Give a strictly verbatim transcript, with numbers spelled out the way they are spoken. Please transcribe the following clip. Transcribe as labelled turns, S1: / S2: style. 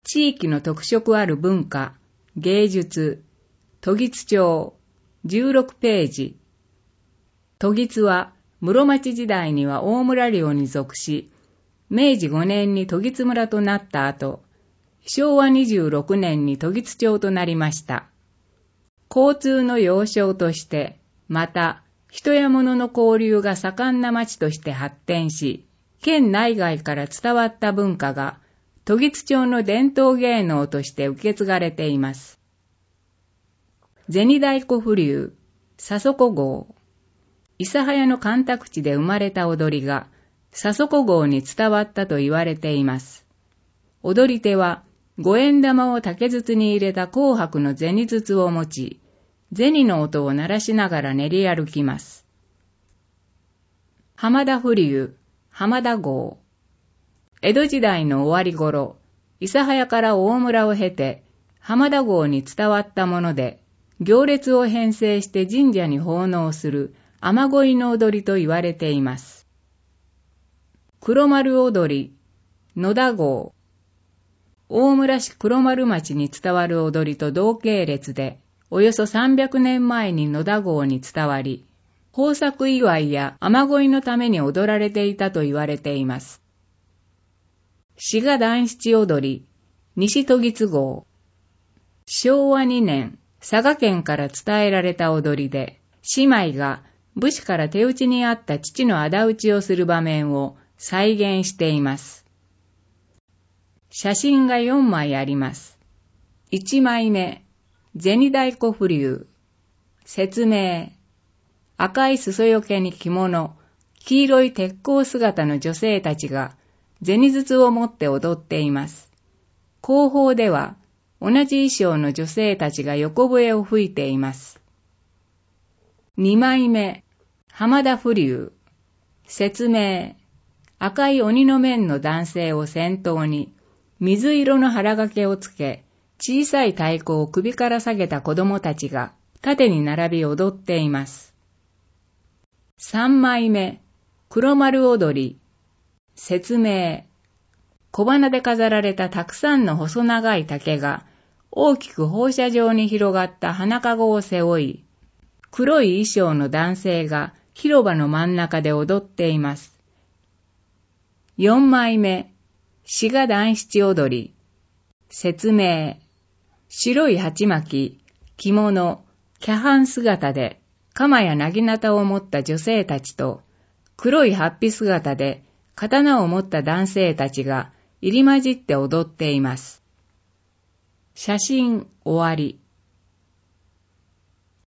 S1: 地域の特色ある文化、芸術、渡月町、じゅうろくページ。渡月は室町時代には大村領に属し、めいじごねんに渡月村となった後、しょうわにじゅうろくねんに渡月町となりました。交通の要衝として、また人や物の交流が盛んな町として発展し、県内外から伝わった文化が渡月町の伝統芸能として受け継がれています。銭太鼓風流、笹子号。諫早の干拓地で生まれた踊りが笹子号に伝わったと言われています。踊り手は五円玉を竹筒に入れた紅白の銭筒を持ち、銭の音を鳴らしながら練り歩きます。浜田風流、浜田号。江戸時代の終わり頃、諫早から大村を経て浜田号に伝わったもので、行列を編成して神社に奉納する雨乞いの踊りと言われています。黒丸踊り、野田号。大村市黒丸町に伝わる踊りと同系列で、およそさんびゃくねんまえに野田号に伝わり、豊作祝いや雨乞いのために踊られていたと言われています。滋賀団七踊り、西渡月号。しょうわにねん、佐賀県から伝えられた踊りで、姉妹が武士から手打ちにあった父の仇討ちをする場面を再現しています。写真がよんまいあります。いちまいめ、銭太鼓風流。説明。赤い裾よけに着物、黄色い鉄甲姿の女性たちが銭筒を持って踊っています。後方では同じ衣装の女性たちが横笛を吹いています。にまいめ、浜田風流。説明。赤い鬼の面の男性を先頭に、水色の腹掛けをつけ、小さい太鼓を首から下げた子供たちが縦に並び踊っています。さんまいめ、黒丸踊り。説明。小花で飾られたたくさんの細長い竹が大きく放射状に広がった花かごを背負い、黒い衣装の男性が広場の真ん中で踊っています。よんまいめ、滋賀団七踊り。説明。白い鉢巻き、着物、キャハン姿で、鎌やなぎなたを持った女性たちと、黒い法被姿で刀を持った男性たちが入り混じって踊っています。写真終わり。